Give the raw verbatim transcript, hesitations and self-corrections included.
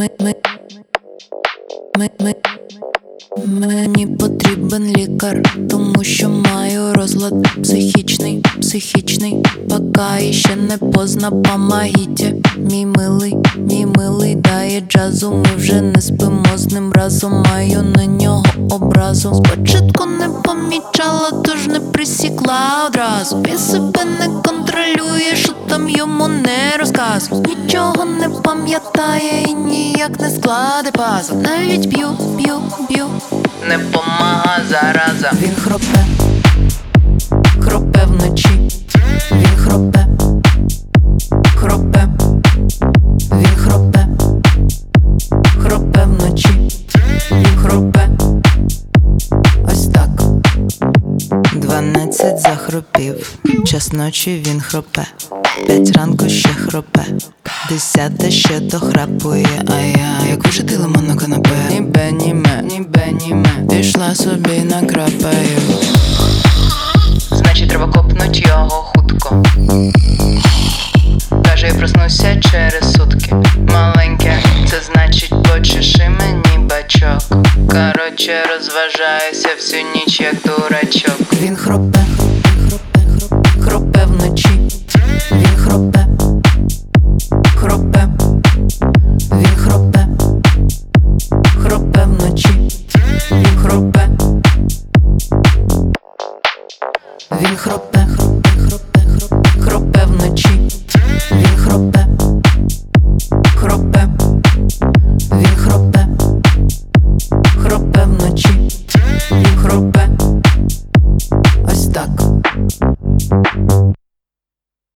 Мені потрібен лікар, тому що маю розлад психічний, психічний, пока іще не поздно, помогите. Мій милий, мій милий дає джазу, ми вже не спимо з ним разом, маю на нього образу. Спочатку не помічала, тож не присікла одразу. Він себе не контролює, що там йому не розказує. Нічого не пам'ятає і ніяк не складе пазл. Навіть б'ю, б'ю, б'ю, не помага зараза. Він хропе, хропе вночі. Він хропе, хропе. Він хропе, хропе вночі. Він хропе. Ось так. Дванадцять захропів, час ночі він хропе. П'ять ранку ще хропе, десята ще дохрапує. А я, як вижити лимон на канапе. Нібе, німе, нібе, німе, пішла собі накрапаю. Значить треба копнуть його хутко. Каже, я проснуся через сутки. Маленьке, це значить почеши мені бачок. Короче, розважаюся всю ніч як дурачок. Він хропе,